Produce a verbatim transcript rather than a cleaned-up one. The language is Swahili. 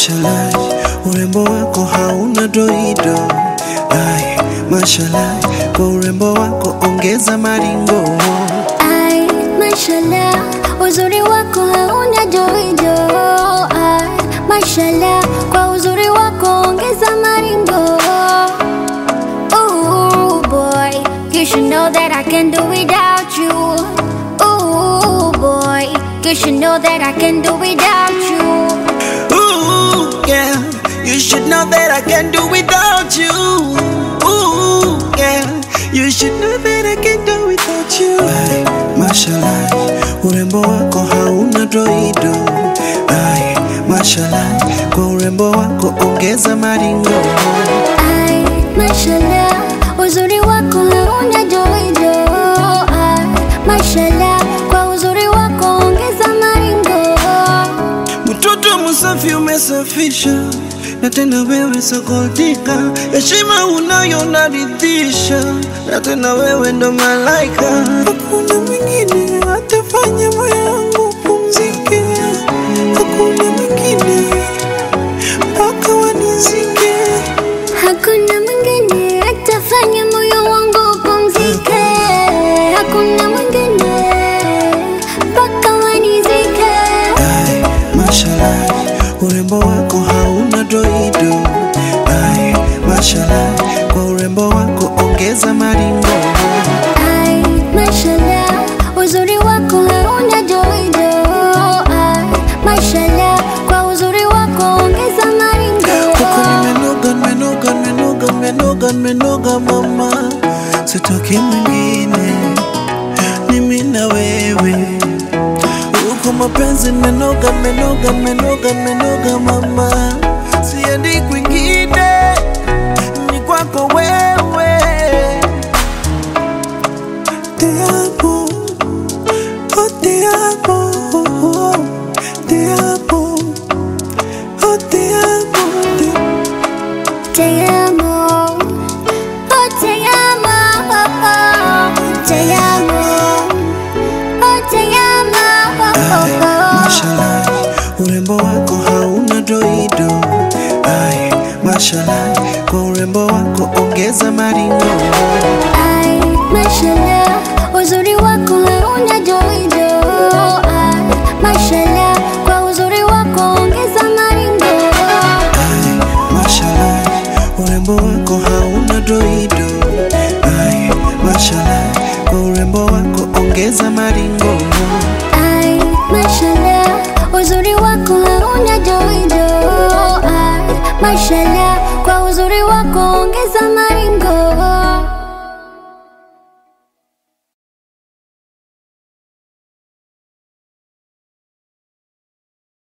mashallah, urembo wako hauna doido. Ay, mashallah, kwa urembo wako ongeza maringo. Ay, mashallah, uzuri wako hauna doido. Ay, mashallah, kwa uzuri wako ongeza maringo. Ooh boy, you should know that I can do without you. Ooh boy, you should know that I can do without you. Ooh, yeah, you should know that I can do without you. Ooh, yeah, you should know that I can do without you. Ay, mashallah, urembo wako hauna doido. Ay, mashallah, kwa urembo wako ongeza maringo. Ay, mashallah, uzuri wako hauna doido. Ay, mashallah, kwa uzuri wako ongeza maringo. Mtoto msafi umesafisha, na tena wewe sokotika. Heshima unayo naridhisha, na tena wewe ndo malaika. Hakuna mwingine atafanya moyo wangu pumzike. Hakuna mwingine mpaka wanizike. Hakuna mwingine atafanya moyo wangu upumzike. Hakuna mwingine mpaka wanizike. Ay, mashallah, urembo wako hauna doido. Ay, mashallah, kwa urembo wako ongeza maringo. Ay, mashallah, uzuri wako hauna doido. Ay, mashallah, kwa uzuri wako ongeza maringo. Huko nimenoga, nimenoga, nimenoga, nimenoga, nimenoga mama. Sitaki mwingine, ni mimi na wewe. Huko mapenzi nimenoga, nimenoga, nimenoga, nimenoga mama. Siendi kwingine, ni kwako wewe. Te amo, oh te amo, oh, te amo, oh te amo, te Te amo, oh te amo, oh, oh. Te amo, oh te amo, oh, Ay, oh. mashallah, urembo wako hauna doido. Ay, mashallah, kwa urembo wako ongeza maringo.